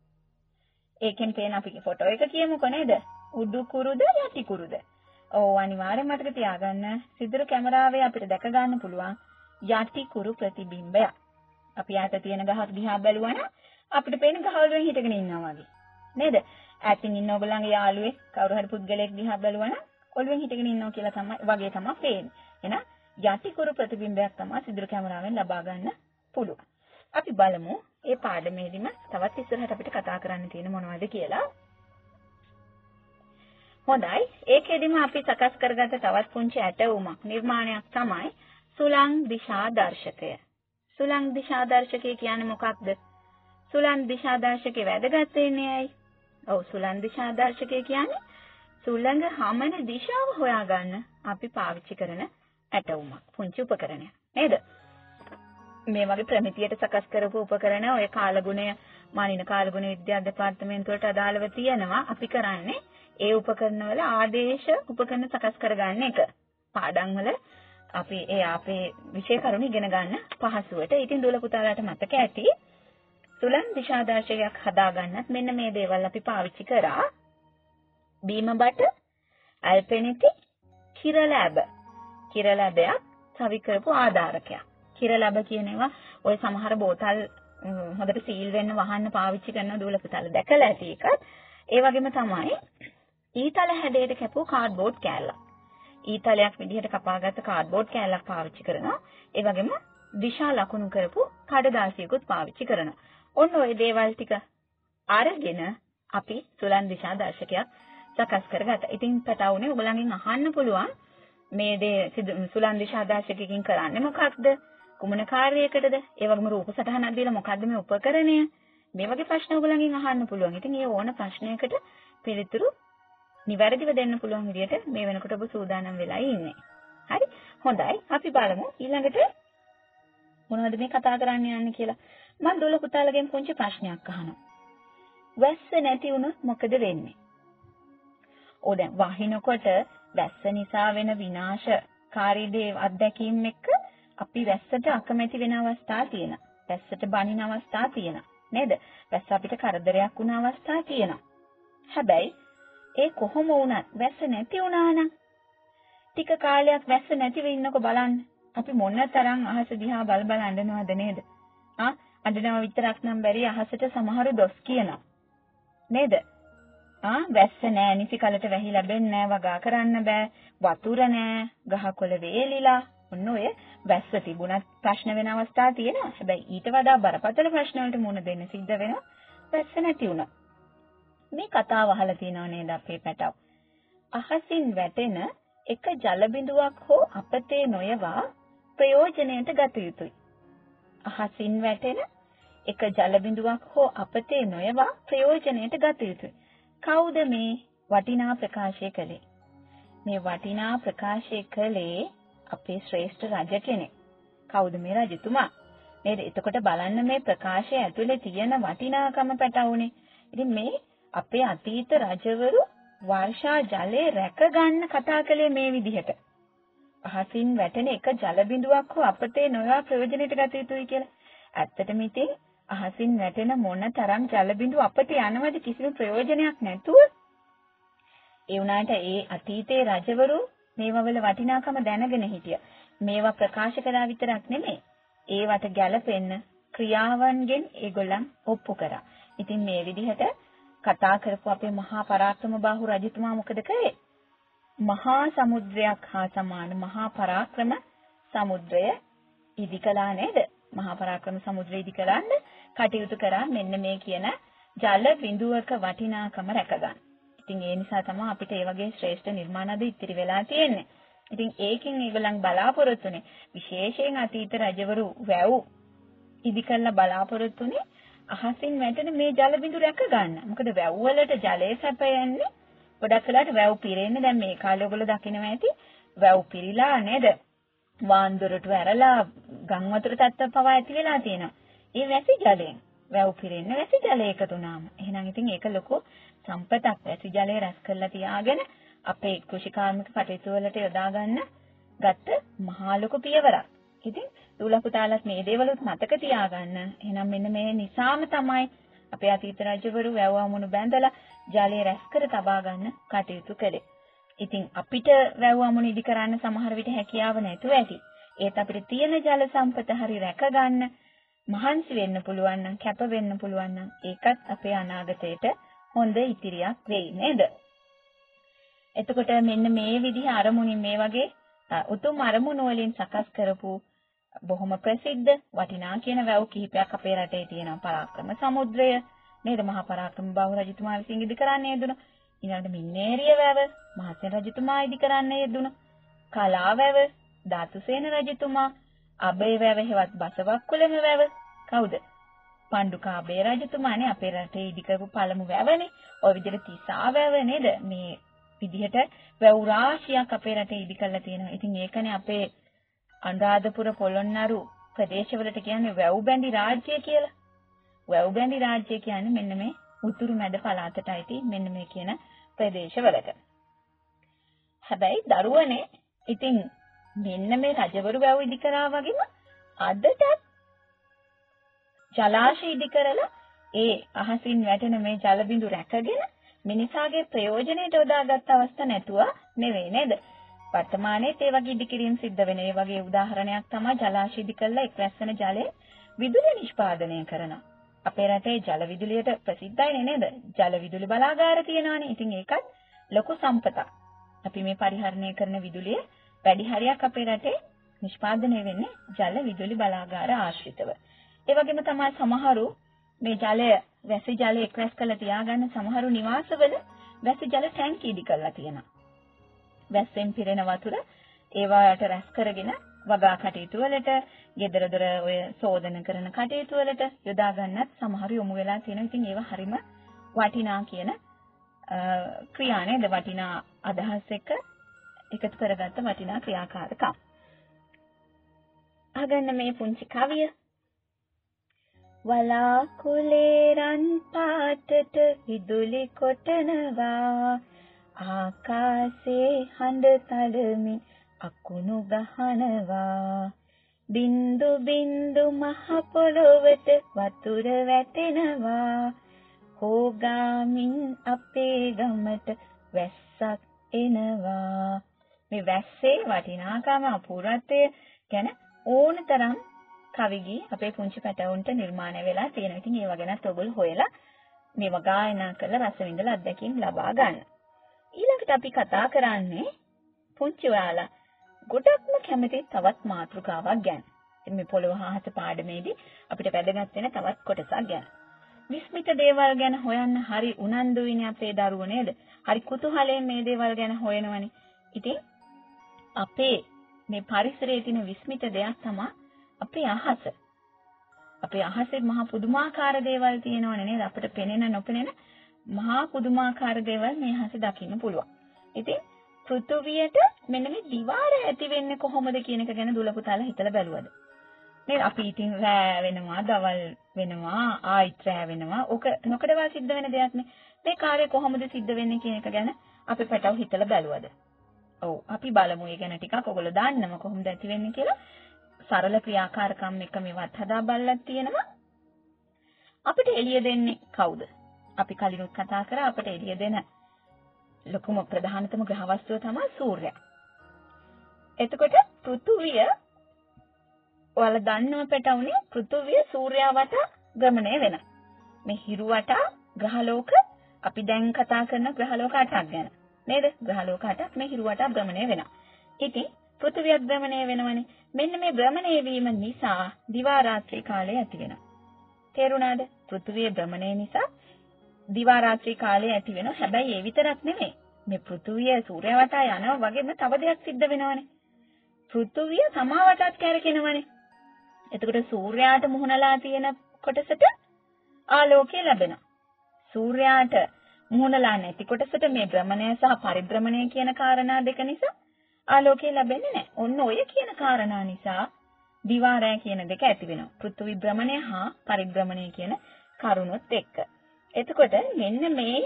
ඒකෙන් පේන අපි ෆොටෝ එක කියමුකෝ නේද? උඩු කුරුද යටි කුරුද? ඔව් අනිවාර්යෙන් මතක තියාගන්න. සිදුරු කැමරාවේ අපිට දැක ගන්න පුළුවන් යටි කුරු ප්‍රතිබිම්බය. අපි යට තියෙන ගහක් දිහා බැලුවනම් අපිට පේන ගහ වලින් හිටගෙන ඉන්නවා වගේ. නේද? ඈතින් ඉන්න ඔයගොල්ලන්ගේ යාළුවෙක් කවුරු හරි පුද්ගලයෙක් දිහා බැලුවනම් ඔළුවෙන් හිටගෙන ඉන්නවා කියලා තමයි වගේ තමයි පේන්නේ. එහෙනම් යටි කුරු ප්‍රතිබිම්බයක් තමයි සිදුරු කැමරාවෙන් ලබා ගන්න පුළුවන්. අපි බලමු මේ පාඩමේදීම තවත් ඉස්සරහට අපිට කතා කරන්න තියෙන මොනවද කියලා. හොඳයි. ඒකෙදිම අපි සකස් කරගත්ත තවත් පුංචි ඇටවුමක් නිර්මාණයක් තමයි සුලං දිශා දර්ශකය. සුලං දිශා දර්ශකය කියන්නේ මොකක්ද? සුලං දිශා දර්ශකේ වැදගත් වෙන්නේ ඇයි? ඔව් සුලං දිශා දර්ශකය කියන්නේ සුළඟ හමන දිශාව හොයාගන්න අපි පාවිච්චි කරන ඇටවුමක්. පුංචි උපකරණයක්. නේද? මේ වගේ ප්‍රමිතියට සකස් කරපු උපකරණ ඔය කාලගුණය මානින කාලගුණ විද්‍යා දෙපාර්තමේන්තුවට අදාළව තියෙනවා. අපි කරන්නේ ඒ උපකරණ වල ආදේශ උපකරණ සකස් කරගන්න එක. පාඩම් වල අපි අපේ විෂය කරුණු ඉගෙන ගන්න පහසුවට. ඉතින් දුවලා පුතාලාට මතක ඇති සුළං දිශාදර්ශකයක් හදාගන්නත් මෙන්න මේ දේවල් අපි පාවිච්චි කරා. බීම බට, ඇල්පෙනිති, කිරලැබ. කිරලැබයක් සවි කරපු ආධාරකයක්. කිරලැබ කියන ඒවා ඔය සමහර බෝතල් හොඳට සීල් වෙන්න වහන්න පාවිච්චි කරන දුවලා පුතාලා දැකලා ඇති එකත්. ඒ වගේම තමයි ඊතල හැඩයට කැපුව කාඩ්බෝඩ් කෑල්ලක්. ඊතලයක් විදිහට කපාගත්ත කාඩ්බෝඩ් කෑල්ලක් පාවිච්චි කරනවා. ඒ වගේම දිශා ලකුණු කරපු කඩදාසියකුත් පාවිච්චි කරනවා. ඔන්න ඔය දේවල් ටික අරගෙන අපි සුළං දිශා දර්ශකයක් සකස් කරගත්තා. ඉතින් පැටවුනේ ඔයගලගෙන් අහන්න පුළුවන් මේ දේ සුළං දිශා දර්ශකයකින් කරන්නේ මොකක්ද? කුමන කාර්යයකටද? ඒ වගේම රූප සටහනක් දීලා මොකද්ද මේ උපකරණය? මේ වගේ ප්‍රශ්න ඔයගලගෙන් අහන්න පුළුවන්. ඉතින් මේ ඕන ප්‍රශ්නයකට පිළිතුරු නිවැරදිව දෙන්න පුළුවන් විදිහට මේ වෙනකොට ඔබ සූදානම් වෙලා ඉන්නේ. හරි? හොඳයි. අපි බලමු ඊළඟට මොනවද මේ කතා කරන්න යන්නේ කියලා. මම දුවලා පුතාලගෙන් පුංචි ප්‍රශ්නයක් අහනවා. වැස්ස නැති වුණොත් මොකද වෙන්නේ? දැන් වහිනකොට වැස්ස නිසා වෙන විනාශකාරී දේ අත්දැකීම් එක්ක අපි වැස්සට අකමැති වෙන අවස්ථා තියෙනවා. වැස්සට බනින අවස්ථා තියෙනවා. නේද? වැස්ස අපිට කරදරයක් වුණ අවස්ථා තියෙනවා. හැබැයි ඒ කොහොම වුණත් වැස්ස නැති වුණා නම් ටික කාලයක් වැස්ස නැතිව ඉන්නකො බලන්න. අපි මොන තරම් අහස දිහා බල බල අඬනවද නේද? අඬනව විතරක් නම් බැරි අහසට සමහරු දොස් කියනවා. නේද? වැස්ස නෑ, නිසි කලට වැහි ලැබෙන්නේ නෑ, වගා කරන්න බෑ, වතුර නෑ, ගහකොළ වේලිලා. ඔන්න ඔය වැස්ස තිබුණත් ප්‍රශ්න වෙන අවස්ථා තියෙනවා. හැබැයි ඊට වඩා බරපතල ප්‍රශ්න වලට මුහුණ දෙන්න සිද්ධ වෙනවා වැස්ස නැති වුණා. මේ කතාව අහලා තියෙනව නේද අපේ පැටව? අහසින් වැටෙන එක ජල බිඳුවක් හෝ අපතේ නොයවා ප්‍රයෝජනයට ගත යුතුය. අහසින් වැටෙන එක ජල බිඳුවක් හෝ අපතේ නොයවා ප්‍රයෝජනයට ගත යුතුය. කවුද මේ වටිනා ප්‍රකාශය කළේ? මේ වටිනා ප්‍රකාශය කළේ අපේ ශ්‍රේෂ්ඨ රජ කෙනෙක්. කවුද මේ රජතුමා? නේද? එතකොට බලන්න මේ ප්‍රකාශය ඇතුලේ තියෙන වටිනාකම පැටවුනේ. ඉතින් මේ අපේ අතීත රජවරු වර්ෂා ජලය රැක ගන්න කතා කළේ මේ විදිහට. අහසින් වැටෙන එක ජල බිඳුවක් හෝ අපතේ නොයා ප්‍රයෝජනෙට ගත යුතුයි කියලා. ඇත්තටම ඉතින් අහසින් වැටෙන මොන තරම් ජල බිඳු අපට යනවද කිසිම ප්‍රයෝජනයක් නැතුව? ඒ වුණාට ඒ අතීතයේ රජවරු මේවා වල වටිනාකම දැනගෙන හිටියා. මේවා ප්‍රකාශ කළා විතරක් නෙමෙයි. ඒවට ගැළපෙන්න ක්‍රියාවන්ගෙන් ඒගොල්ලන් ඔප්පු කරා. ඉතින් මේ විදිහට කතා කරපු අපේ මහා පරාක්‍රම බාහු රජතුමා මොකද කළේ? මහා සමුද්‍රයක් හා සමාන මහා පරාක්‍රම සමුද්‍රය ඉදිකලා නේද? මහා පරාක්‍රම සමුද්‍රය ඉදිකලන්න කටයුතු කරා මෙන්න මේ කියන ජල බිඳුවක වටිනාකම රැකගන්න. ඉතින් ඒ නිසා තමයි අපිට මේ වගේ ශ්‍රේෂ්ඨ නිර්මාණ අද ඉතිරි වෙලා තියෙන්නේ. ඉතින් ඒකෙන් ඒගොල්ලන් බලාපොරොත්තුනේ විශේෂයෙන් අතීත රජවරු වැව් ඉදිකල්ලා බලාපොරොත්තුනේ අහසින් වැටෙන මේ ජල බිඳු රැක ගන්න. මොකද වැව් වලට ජලය සැපයන්නේ ගොඩක් වෙලාට වැව් පිරෙන්නේ. දැන් මේ කාලේ ඔයගොල්ලෝ දකිනවා ඇති වැව් පිරීලා නේද? වාන්දරට වැරලා ගම් වතුර තත්ත්ව පවා ඇති වෙලා තියෙනවා. ඒ වැසි ජලයෙන් වැව් පිරෙන්නේ වැසි ජලය එකතු වුණාම. එහෙනම් ඉතින් ඒක ලොකු සම්පතක්. වැසි ජලය රැස් කරලා තියාගෙන අපේ කෘෂිකාර්මික කටයුතු වලට යොදා ගන්න ගත්ත මහා ලොකු පියවරක්. ඉතින් දුවලා පුතාලත් මේ දේවලුත් මතක තියාගන්න. එහෙනම් මෙන්න මේ නිසාම තමයි අපේ අතීත රජවරු වැව් අමුණු බැඳලා ජලය රැස් කර තබා ගන්න කටයුතු කළේ. ඉතින් අපිට වැව් අමුණු ඉදි කරන්න සමහර විට හැකියාව නැතුව ඇති. ඒත් අපිට තියෙන ජල සම්පත හරි රැක ගන්න මහන්සි වෙන්න පුළුවන් නම්, කැප වෙන්න පුළුවන් නම් ඒකත් අපේ අනාගතයට හොඳ ඉතිරියක් වෙයි නේද? එතකොට මෙන්න මේ විදිහ අරමුණින් මේ වගේ උතුම් අරමුණු වලින් සකස් කරපු බොහොම ප්‍රසිද්ධ වටිනා කියන වැව් කිහිපයක් අපේ රටේ තියෙනවා. පරාක්‍රම සමුද්‍රය නේද? මහා පරාක්‍රම බාහු රජතුමා විසින් ඉදි කරන්න යෙදුණා. ඊළඟට මින්නේරිය වැව මහසෙන් රජතුමා ඉදි කරන්න යෙදුණා. කලා වැව ධාතුසේන රජතුමා, අබේ වැව හෙවත් බසවක්කුළම වැව කවුද? පණ්ඩුකාභය රජතුමානේ අපේ රටේ ඉදි කරපු පළමු වැවනේ. ඔය විදිහට තිසා වැව නේද? මේ විදිහට වැව් රාශියක් අපේ රටේ ඉදි කරලා තියෙනවා. ඉතින් ඒකනේ අපේ අනුරාධපුර පොළොන්නරු ප්‍රදේශවලට කියන්නේ වැව් බැඳි රාජ්‍ය කියලා. වැව් බැඳි රාජ්‍ය කියන්නේ මෙන්න මේ උතුරු මැද පළාතට අයිති මෙන්න මේ කියන ප්‍රදේශවලට. හැබැයි දරුවනේ ඉතින් මෙන්න මේ රජවරු වැව් ඉදි කරා වගේම අදටත් ජලාශය ඉදි කරලා ඒ අහසින් වැටෙන මේ ජල බිඳු රැකගෙන මිනිසාගේ ප්‍රයෝජනයට යොදාගත් අවස්ථා නැතුව නෙවෙයි නේද? වර්තමානයේත් ඒ වගේ ඉදි කිරීම සිද්ධ වෙන. ඒ වගේ උදාහරණයක් තමයි ජලාශය ඉදි කරලා එක්රැස් වෙන ජලය විදුලිය නිෂ්පාදනය කරනවා. අපේ රටේ ජල විදුලියට ප්‍රසිද්ධයි නේද? ජල විදුලි බලාගාර තියෙනවානේ. ඉතින් ඒකත් ලොකු සම්පතක්. අපි මේ පරිහරණය කරන විදුලිය වැඩි හරියක් අපේ රටේ නිෂ්පාදනය වෙන්නේ ජල විදුලි බලාගාර ආශ්‍රිතව. ඒ වගේම තමයි සමහරු මේ ජලය වැසි ජලය එක්රැස් කරලා තියාගන්න සමහරු නිවාසවල වැසි ජල ටැංකි ඉදි කරලා තියෙනවා. වැස්සෙන් පිරෙන වතුර ඒවාට රැස් කරගෙන වගා කටයුතු වලට, ගෙදර දොර ඔය සෝදන කරන කටයුතු වලට යොදා ගන්නත් සමහරු යොමු වෙලා තියෙනවා. ඉතින් ඒවා හරිම වටිනා කියන ක්‍රියා නේද? වටිනා අදහස් එක්ක එකතු කරගත්ත වටිනා ක්‍රියාකාරකම්. අහගන්න මේ පුංචි කවිය. වලාකුලේ රන් පාටට විදුලි කොටනවා, ආකාශේ හඬ තලමින් අකුණු ගහනවා, බින්දු බින්දු මහ පොළොවට වතුර වැටෙනවා, හෝගාමින් අපේ ගමට වැස්සක් එනවා. මේ වැස්සේ වටිනාකම අපූර්වත්වය ගැන ඕනතරම් කවිගී අපේ පුංචි පැටවුන්ට නිර්මාණය වෙලා තියෙනවා. ඉතින් ඒව ගැනත් ඔයගොල්ලෝ හොයලා මේව ගායනා කරලා රස විඳලා අත්දැකීම් ලබා ගන්න. ඊළඟට අපි කතා කරන්නේ පුංචි ඔයාලා ගොඩක්ම කැමති තවත් මාතෘකාවක් ගැන. ඉතින් මේ පොළොව හාහත පාඩමේදී අපිට වැදගත් වෙන තවත් කොටසක් ගැන. විස්මිත දේවල් ගැන හොයන්න හරි උනන්දුයිනේ අපේ දරුවෝ නේද? හරි කුතුහලයෙන් මේ දේවල් ගැන හොයනවනේ. ඉතින් අපේ මේ පරිසරයේ තියෙන විස්මිත දෙයක් තමයි අපේ අහස. අපේ අහසේ මහා පුදුමාකාර දේවල් තියෙනවනේ නේද? අපිට පෙනෙන නොපෙනෙන මහා පුදුමාකාර දේවල් මේ අහසේ දකින්න පුළුවන්. ඉතින් පෘථුවියට මෙන්න මේ දිවාර ඇති වෙන්නේ කොහොමද කියන එක ගැන දුල පුතාලා හිතලා බැලුවද? නේද? අපි ඉතින් රෑ වෙනවා, දවල් වෙනවා, ආයිත් රෑ වෙනවා. ඔක නොකඩවා සිද්ධ වෙන දෙයක් නේ. මේ කාර්යය කොහොමද සිද්ධ වෙන්නේ කියන එක ගැන අපි පැටව හිතලා බැලුවද? ඔව් අපි බලමු ඒ ගැන ටිකක්. ඔයගොල්ලෝ දන්නම කොහොමද ඇති වෙන්නේ කියලා. සරල ක්‍රියාකාරකම් එක මේවත් හදා බලලා තියෙනවා. අපිට එළිය දෙන්නේ කවුද? අපි කලිනුත් කතා කරා අපිට එළිය දෙන ලොකුම ප්‍රධානතම ග්‍රහ වස්තුව තමයි සූර්යයා. එතකොට පෘථුවිය ඔයාලා දන්නව පැටවුනේ පෘථුවිය සූර්යයා වටා ගමනය වෙනවා. මේ හිරු වටා ග්‍රහලෝක අපි දැන් කතා කරන ග්‍රහලෝක 8ක් ගැන. නේද? ග්‍රහලෝක 8ක් මේ හිරු වටා භ්‍රමණය වෙනවා. ඉතින් පෘථුවියත් භ්‍රමණය වෙනවනේ. මෙන්න මේ භ්‍රමණය වීම නිසා දිවා රාත්‍රී කාලය ඇති වෙනවා. තේරුණාද? පෘථුවියේ භ්‍රමණය නිසා දිවා රාත්‍රී කාලය ඇති වෙනවා. හැබැයි ඒ විතරක් නෙමෙයි. මේ පෘථුවිය සූර්යයා වටා යනවා වගේම තව දෙයක් සිද්ධ වෙනවනේ. පෘථුවිය තමා වටාත් කැරකෙනවනේ. එතකොට සූර්යයාට මුහුණලා තියෙන කොටසට ආලෝකය ලැබෙනවා. සූර්යයාට මුහුණලා නැති කොටසට මේ භ්‍රමණය සහ පරිභ්‍රමණය කියන කාරණා දෙක නිසා ආලෝකය ලැබෙන්නේ නැහැ. ඔන්න ඔය කියන කාරණා නිසා දිවා රැ කියන දෙක ඇති වෙනවා. පෘථිවි භ්‍රමණය හා පරිභ්‍රමණය කියන කරුණොත් එක්ක. එතකොට මෙන්න මේ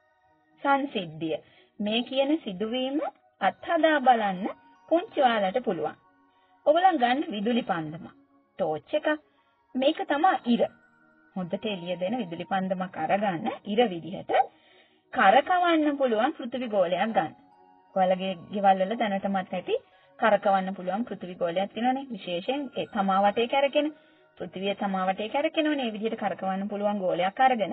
සංසිද්ධිය මේ කියන සිදුවීම අත්හදා බලන්න පුංචි ඔයාලට පුළුවන්. ඔයගොල්ලන් ගන්න විදුලි පන්දම. ටෝච් එක. මේක තමයි ඉර. හොඳට එළිය දෙන විදුලි පන්දමක් අරගන්න ඉර විදිහට කරකවන්න පුළුවන් පෘථිවි ගෝලයක් ගන්න. ඔයාලගේ ගෙවල් වල දැනටමත් ඇති කරකවන්න පුළුවන් පෘථිවි ගෝලයක් තියෙනවනේ. විශේෂයෙන් ඒ තමා වටේ කැරකෙන පෘථිවිය තමා වටේ කැරකෙනවනේ. මේ විදිහට කරකවන්න පුළුවන් ගෝලයක් අරගෙන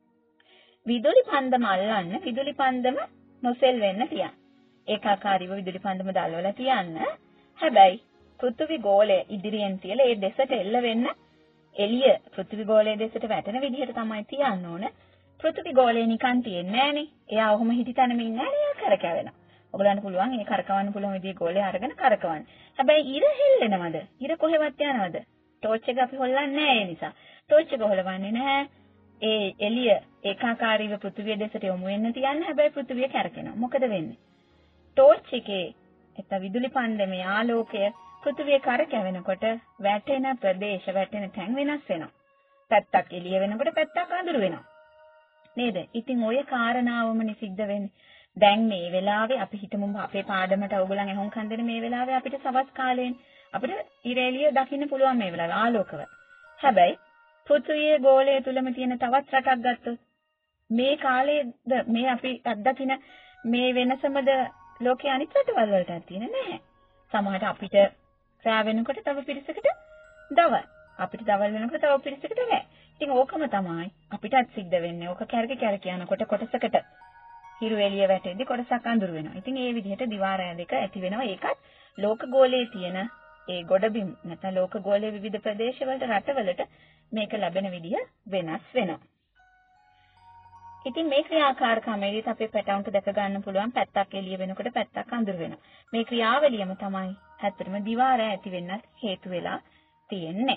විදුලි පන්දම අල්ලන්න. විදුලි පන්දම නොසෙල් වෙන්න තියන්න. ඒකාකාරීව විදුලි පන්දම දැල්වලා තියන්න. හැබැයි පෘථිවි ගෝලය ඉදිරියෙන් තියලා ඒ දෙසට එල්ල වෙන්න එළිය පෘථිවි ගෝලයේ දෙසට වැටෙන විදිහට තමයි තියන්න ඕන. පෘථිවි ගෝලය නිකන් තියන්නේ නැහනේ. එයා ඔහොම හිටිතනම ඉන්නේ නැහැ. එයා කරකැවෙනවා. ඔයගලන්ට පුළුවන් ඒ කරකවන්න පුළුවන් විදිහේ ගෝලය අරගෙන කරකවන්න. හැබැයි ඉර හෙල්ලෙනවද? ඉර කොහෙවත් යනවද? ටෝච් එක අපි හොල්ලන්නේ නැහැ ඒ නිසා. ටෝච් එක හොලවන්නේ නැහැ. ඒ එළිය ඒකාකාරීව පෘථිවිය දෙසට යොමු වෙන්න තියන්න. හැබැයි පෘථිවිය කැරකෙනවා. මොකද වෙන්නේ? ටෝච් එකේ එත විදුලි පන්දමේ ආලෝකය පෘථිවිය කරකැවෙනකොට වැටෙන ප්‍රදේශ වැටෙන තැන් වෙනස් වෙනවා. පැත්තක් එළිය වෙනකොට පැත්තක් අඳුර වෙනවා. නේද? ඉතින් ඔය කාරණාවමනේ සිද්ධ වෙන්නේ. දැන් මේ වෙලාවේ අපි හිතමු අපේ පාඩමට ඕගොල්ලන් එහුම්කන් දෙන මේ වෙලාවේ අපිට සවස් කාලයෙන් අපිට ඉරේලිය දකින්න පුළුවන් මේ වෙලාවේ ආලෝකව. හැබැයි පෘථිවියේ ගෝලය තුලම තියෙන තවත් රටක් ගත්තොත් මේ කාලේද මේ අපි අත්දකින මේ වෙනසමද ලෝකයේ අනිත් රටවල් වලට තියෙන නැහැ. සමහරට අපිට රැ වෙනකොට තව පිරිසකට දවල්. අපිට දවල් වෙනකොට තව පිරිසකට රැ. ඉතින් ඕකම තමයි අපිටත් සිද්ධ වෙන්නේ. ඕක කැරක යනකොට කොටසකට හිරු එළිය වැටෙද්දි කොටසක් අඳුර වෙනවා. ඉතින් ඒ විදිහට දිවා රැ දෙක ඇති වෙනවා. ඒකත් ලෝක ගෝලයේ තියෙන ඒ ගොඩබිම් නැත්නම් ලෝක ගෝලයේ විවිධ ප්‍රදේශවලට රටවලට මේක ලැබෙන විදිහ වෙනස් වෙනවා. ඉතින් මේ ක්‍රියාකාරකමේදීත් අපේ පැටවුන්ට දැක ගන්න පුළුවන් පැත්තක් එළිය වෙනකොට පැත්තක් අඳුර වෙනවා. මේ ක්‍රියාවලියම තමයි ඇත්තටම දිවා රැ ඇති වෙන්නත් හේතු වෙලා තියෙන්නේ.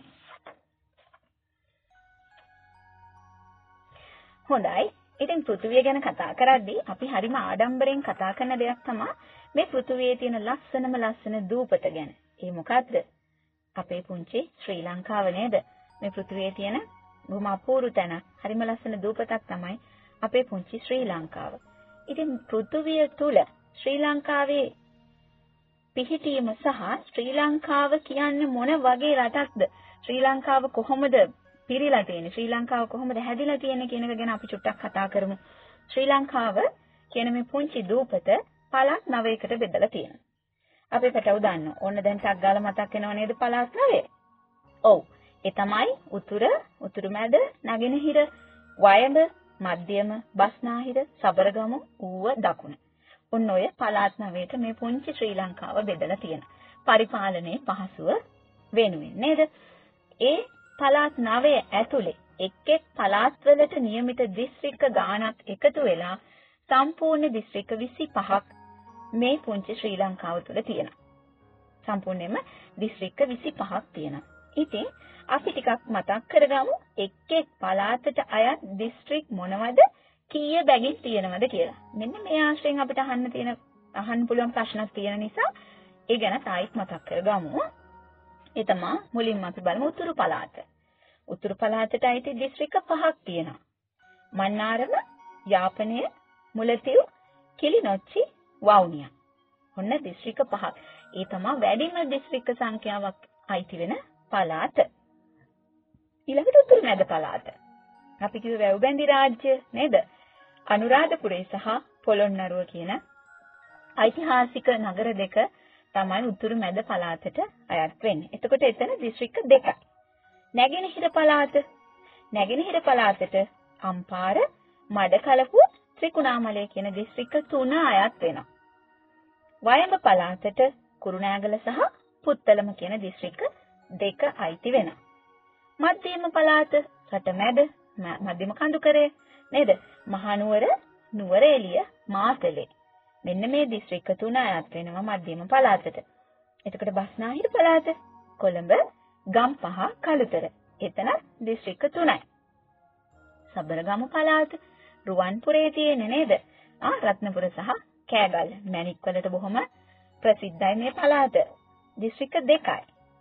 හොඳයි. ඉතින් පෘථිවිය ගැන කතා කරද්දී අපි හරිම ආඩම්බරෙන් කතා කරන දෙයක් තමයි මේ පෘථිවියේ තියෙන ලස්සන දූපත ගැන. ඒ මොකද්ද? අපේ පුංචි ශ්‍රී ලංකාව නේද? මේ පෘථිවියේ තියෙන බොහොම අපූර්ව තැන හරිම ලස්සන දූපතක් තමයි අපේ පුංචි ශ්‍රී ලංකාව. ඉතින් පෘථිවිය තුල ශ්‍රී ලංකාවේ පිහිටීම සහ ශ්‍රී ලංකාව කියන්නේ මොන වගේ රටක්ද? ශ්‍රී ලංකාව කොහොමද පිරීලා තියෙන්නේ? ශ්‍රී ලංකාව කොහොමද හැදිලා තියෙන්නේ කියන එක ගැන අපි චුට්ටක් කතා කරමු. ශ්‍රී ලංකාව කියන මේ පුංචි දූපත පළාත් 9කට බෙදලා තියෙනවා. අපි පැටව දන්නවා. ඕන්න දැන් ටක් ගාලා මතක් වෙනව නේද පළාත් 9? ඔව්. ඒ තමයි උතුරු මැද, නැගෙනහිර, වයඹ, මධ්‍යම, බස්නාහිර, සබරගමු, ඌව, දකුණ. ඔන්න ඔය පළාත් 9ට මේ පුංචි ශ්‍රී ලංකාව බෙදලා තියෙනවා. පරිපාලනයේ පහසුව වෙනුවෙන් නේද? ඒ පළාත් 9 ඇතුලේ එක් පළාත් වලට નિયમિત දිස්ත්‍රික්ක ගාණක් එකතු වෙලා සම්පූර්ණ දිස්ත්‍රික්ක 25ක් මේ පුංචි ශ්‍රී ලංකාව තුළ තියෙනවා. සම්පූර්ණයෙන්ම දිස්ත්‍රික්ක 25ක් තියෙනවා. ඉතින් අපි ටිකක් මතක් කරගමු එක් පළාතට අයත් දිස්ත්‍රික් මොනවද කීය බැගින් තියෙනවද කියලා. මෙන්න මේ ආශ්‍රයෙන් අපිට අහන්න පුළුවන් ප්‍රශ්නක් තියෙන නිසා ඒ ගැන තායිත් මතක් කරගමු. ඒ තමයි මුලින්ම අපි බලමු උතුරු පළාත. උතුරු පළාතට අයිති දිස්ත්‍රික්ක 5ක් තියෙනවා. මන්නාරම, යාපනය, මුලතිව්, කිලිනොච්චි, වවුනියා. ඔන්න දිස්ත්‍රික්ක 5ක්. ඒ තමයි වැඩිම දිස්ත්‍රික්ක සංඛ්‍යාවක් අයිති වෙන පළාත. ඊළඟට උතුරු මැද පළාත. අපි කිව්ව වැව්බැඳි රාජ්‍ය නේද? අනුරාධපුරේ සහ පොළොන්නරුව කියන ඓතිහාසික නගර දෙක තමයි උතුරු මැද පළාතට අයත් වෙන්නේ. එතකොට එතන දිස්ත්‍රික්ක 2යි. නැගෙනහිර පළාත. නැගෙනහිර පළාතට අම්පාර, මඩකලපුව, ත්‍රිකුණාමලය කියන දිස්ත්‍රික්ක 3 අයත් වෙනවා. වයඹ පළාතට කුරුණෑගල සහ පුත්තලම කියන දිස්ත්‍රික්ක 2 අයිති වෙනවා. මධ්‍යම පළාත රටමැද මධ්‍යම කඳුකරය නේද? මහනුවර, නුවරඑළිය, මාතලේ. මෙන්න මේ දිස්ත්‍රික්ක 3 අයත් වෙනවා මධ්‍යම පළාතට. එතකොට බස්නාහිර පළාත කොළඹ, ගම්පහ, කළුතර. එතන දිස්ත්‍රික්ක 3යි. සබරගමු පළාත රුවන්පුරේ තියෙන්නේ නේද? රත්නපුර සහ කෑගල්ල. මැණික් වලට බොහොම ප්‍රසිද්ධයි මේ පළාත. දිස්ත්‍රික්ක 2යි.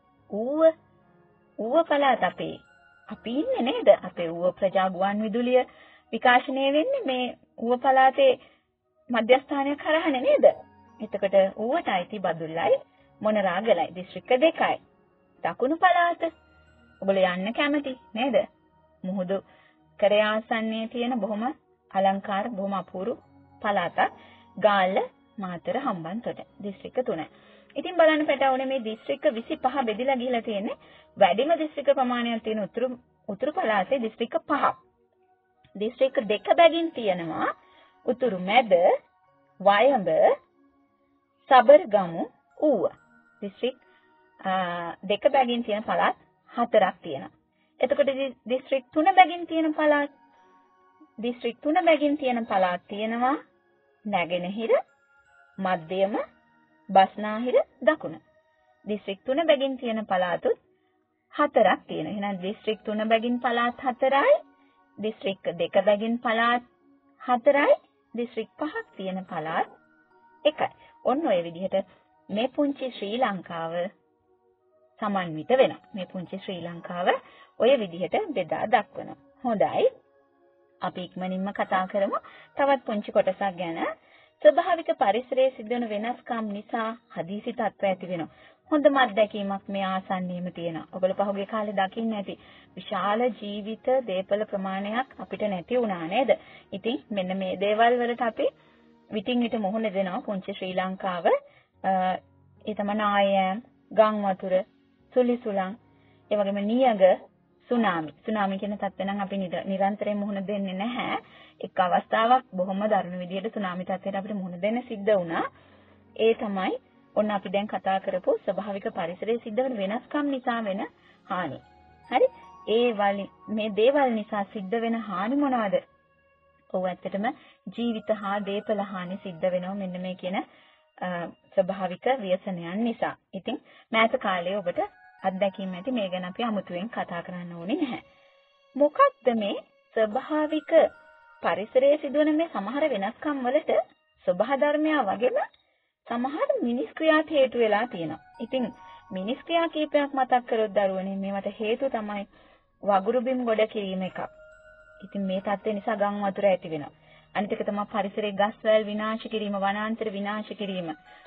ඌව පළාත අපි ඉන්නේ නේද? අපේ ඌව ප්‍රජා ගුවන් විදුලිය විකාශනය වෙන්නේ මේ ඌව පළාතේ මධ්‍යස්ථානයක් කරහනේ නේද? එතකොට ඌවට අයිති බදුල්ලයි, මොනරාගලයි දිස්ත්‍රික්ක 2යි. දකුණු පළාත ඔයගොල්ලෝ යන්න කැමති නේද? මුහුදු කරේ ආසන්නයේ තියෙන බොහොම අලංකාර බොහොම අපූර්ව පළාතක්. ගාල්ල, මාතර, හම්බන්තොට දිස්ත්‍රික්ක 3යි. ඉතින් බලන්න පැටවුනේ මේ දිස්ත්‍රික්ක 25 බෙදිලා ගිහිලා තියෙන්නේ. වැඩිම දිස්ත්‍රික්ක ප්‍රමාණයක් තියෙන උතුරු පළාතේ දිස්ත්‍රික්ක 5ක්. දිස්ත්‍රික්ක 2 බැගින් තියෙනවා උතුරු මැද, වයඹ, සබරගමු, ඌව. දිස්ත්‍රික් 2 බැගින් තියෙන පළාත් 4ක් තියෙනවා. එතකොට දිස්ත්‍රික් 3 බැගින් තියෙන පළාත් දිස්ත්‍රික් 3 බැගින් තියෙන පළාත් තියෙනවා නැගෙනහිර, මධ්‍යම, බස්නාහිර, දකුණ. දිස්ත්‍රික් 3 බැගින් තියෙන පළාතුත් 4ක් තියෙනවා. එහෙනම් දිස්ත්‍රික් 3 බැගින් පළාත් 4යි, දිස්ත්‍රික් 2 බැගින් පළාත් 4යි, දිස්ත්‍රික් 5ක් තියෙන පළාත් 1යි. ඔන්න ඔය විදිහට මේ පුංචි ශ්‍රී ලංකාව සමන්විත වෙනවා. මේ පුංචි ශ්‍රී ලංකාව ඔය විදිහට බෙදා දක්වනවා. හොඳයි. අපි ඉක්මනින්ම කතා කරමු තවත් පුංචි කොටසක් ගැන. ස්වභාවික පරිසරයේ සිදුවන වෙනස්කම් නිසා හදිසි තත්ත්ව ඇති වෙනවා. හොඳම අත්දැකීමක් මේ ආසන්නයේම තියෙනවා. ඔයගොල්ලෝ පහුගිය කාලේ දකින්න ඇති. විශාල ජීවිත දේපල ප්‍රමාණයක් අපිට නැති වුණා නේද? ඉතින් මෙන්න මේ දේවල් වලට අපි විටින් විට මුහුණ දෙනවා පුංචි ශ්‍රී ලංකාව. ඒ තමයි නායම්, ගම් වතුර, සුලිසුලං, ඒ වගේම නියග, සුනාමි කියන තත්ත්ව නම් අපි නිරන්තරයෙන් මුහුණ දෙන්නේ නැහැ. එක් අවස්ථාවක් බොහොම දරුණු විදියට සුනාමි තත්ත්වයට අපිට මුහුණ දෙන්න සිද්ධ වුණා. ඒ තමයි ඔන්න අපි දැන් කතා කරපු ස්වභාවික පරිසරයේ සිද්ධ වෙන වෙනස්කම් නිසා වෙන හානි. හරි? මේ දේවල් නිසා සිද්ධ වෙන හානි මොනවද? ඔව් ඇත්තටම ජීවිත හා දේපල හානි සිද්ධ වෙනවා මෙන්න මේ කියන ස්වභාවික ව්‍යසනයන් නිසා. ඉතින් මෑත කාලේ ඔබට අත්දැකීම් ඇති මේ ගැන අපි අමුතුවෙන් කතා කරන්න ඕනේ නැහැ. මොකක්ද මේ ස්වභාවික පරිසරයේ සිදුවන මේ සමහර වෙනස්කම් වලට ස්වභාව ධර්මය වගේම සමහර මිනිස් ක්‍රියාත් හේතු වෙලා තියෙනවා. ඉතින් මිනිස් ක්‍රියා කීපයක් මතක් කරොත් දරුවනේ මේවට හේතු තමයි වගුරු බිම් ගොඩ කිරීම එකක්. ඉතින් මේ තත්ත්වය නිසා ගම් වතුර ඇති වෙනවා. අනිත් එක තමයි පරිසරයේ ගස්වැල් විනාශ කිරීම, වනාන්තර විනාශ කිරීම.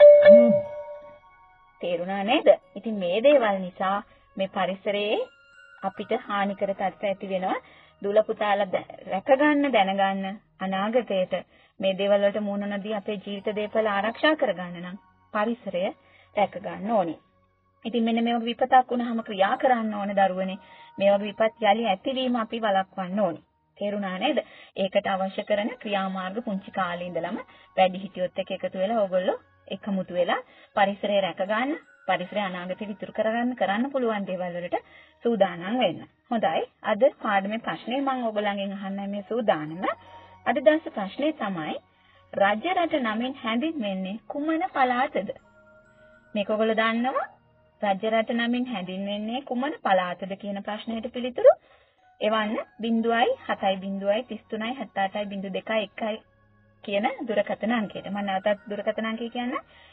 තේරුණා නේද? ඉතින් මේ දේවල් නිසා මේ පරිසරයේ අපිට හානිකර තත්ත්ව ඇති වෙනවා. දුල පුතාලා රැක ගන්න දැනගන්න අනාගතයට මේ දේවල් වලට මුහුණ නොදී අපේ ජීවිත දේපල ආරක්ෂා කරගන්න නම් පරිසරය රැක ගන්න ඕනේ. ඉතින් මෙන්න මේ වගේ විපතක් වුණාම ක්‍රියා කරන්න ඕන දරුවනේ. මේ වගේ විපත් යලි ඇතිවීම අපි වළක්වන්න ඕනේ. තේරුණා නේද? ඒකට අවශ්‍ය කරන ක්‍රියාමාර්ග පුංචි කාලේ ඉඳලම වැඩි හිටියොත් එක්ක එකතු වෙලා ඕගොල්ලෝ එකමුතු වෙලා පරිසරය රැක ගන්න, පරිසරය අනාගතේ ඉතුරු කරන්න පුළුවන් දේවල් වලට සූදානම් වෙන්න. හොඳයි. අද පාඩමේ ප්‍රශ්නේ මම ඔයගොල්ලන්ගෙන් අහන්නයි මේ සූදානම. අද දවසේ ප්‍රශ්නේ තමයි රජ රට නමින් හැඳින්වෙන්නේ කුමන පළාතද? මේක ඔයගොල්ලෝ දන්නවා? රජ රට නමින් හැඳින්වෙන්නේ කුමන පළාතද කියන ප්‍රශ්නෙට පිළිතුරු එවන්න 0.70.33.78.02 කියන දුරකථන අංකයට. මම නැවතත් දුරකථන අංකය කියන්න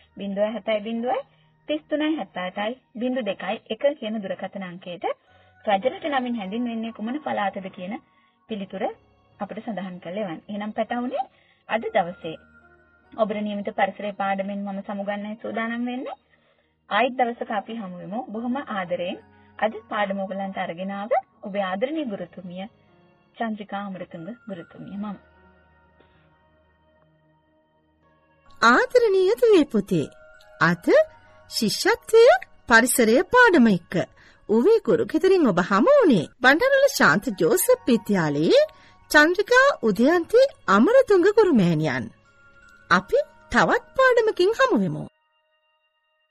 0.70.33.78.02 කියන දුරකථන අංකයට රජ රට නමින් හැඳින්වෙන්නේ කුමන පළාතද කියන පිළිතුර අපිට සඳහන් කරලා එවන්න. එහෙනම් පැටවුනේ අද දවසේ ඔබේ නියමිත පරිසරයේ පාඩමෙන් මම සමුගන්නයි සූදානම් වෙන්නේ. ආයිත් දවසක අපි හමු වෙමු. බොහොම ආදරයෙන් අද පාඩම ඔයගලන්ට අරගෙන ආව ඔබේ ආදරණීය ගුරුතුමිය චන්ද්‍රිකා අමරතුංග ගුරුතුමිය මම.
ආදරණීය දුවේ පුතේ, අද ශිෂ්‍යත්වයේ පරිසරයේ පාඩම එක්ක උවේ ගුරු ගෙදරින් ඔබ හමු වුණේ බණ්ඩාරවල ශාන්ත ජෝසප් විද්‍යාලයේ චන්ද්‍රිකා උදයන්ති අමරතුංග ගුරුමෑණියන්. අපි තවත් පාඩමකින් හමු වෙමු.